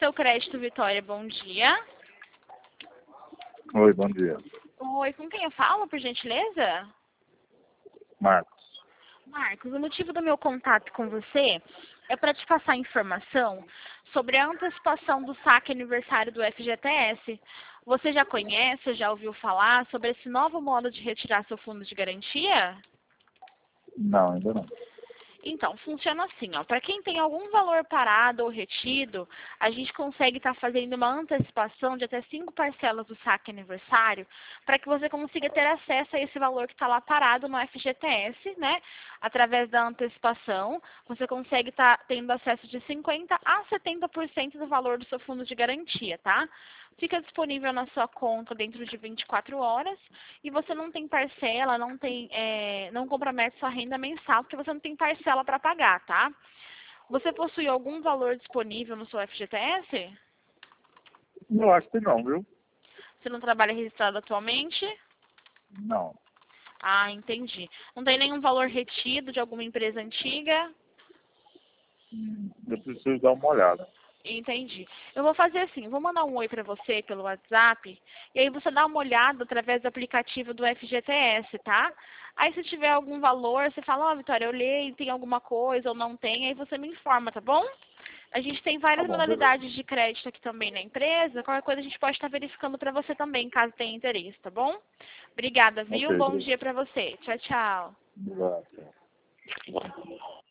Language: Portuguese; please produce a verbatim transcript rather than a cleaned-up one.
seu crédito, Vitória. Bom dia. Oi, bom dia. Oi, com quem eu falo, por gentileza? Marcos. Marcos, o motivo do meu contato com você é para te passar informação sobre a antecipação do saque aniversário do F G T S. Você já conhece, já ouviu falar sobre esse novo modo de retirar seu fundo de garantia? Não, ainda não. Então, funciona assim, ó. Para quem tem algum valor parado ou retido, a gente consegue estar fazendo uma antecipação de até cinco parcelas do saque aniversário, para que você consiga ter acesso a esse valor que está lá parado no F G T S, né? Através da antecipação, você consegue estar tendo acesso de cinquenta a setenta por cento do valor do seu fundo de garantia, tá? Fica disponível na sua conta dentro de vinte e quatro horas e você não tem parcela, não tem, é, não compromete sua renda mensal, porque você não tem parcela para pagar, tá? Você possui algum valor disponível no seu F G T S? Eu acho que não, viu? Você não trabalha registrado atualmente? Não. Ah, entendi. Não tem nenhum valor retido de alguma empresa antiga? Eu preciso dar uma olhada. Entendi. Eu vou fazer assim, vou mandar um oi para você pelo WhatsApp, e aí você dá uma olhada através do aplicativo do F G T S, tá? Aí se tiver algum valor, você fala, ó, oh, Vitória, eu olhei, tem alguma coisa ou não tem, aí você me informa, tá bom? A gente tem Tá várias bom, beleza. modalidades de crédito aqui também na empresa, qualquer coisa a gente pode estar verificando para você também, caso tenha interesse, tá bom? Obrigada, viu? Ok, Bom beleza. dia para você. Tchau, tchau. Obrigado.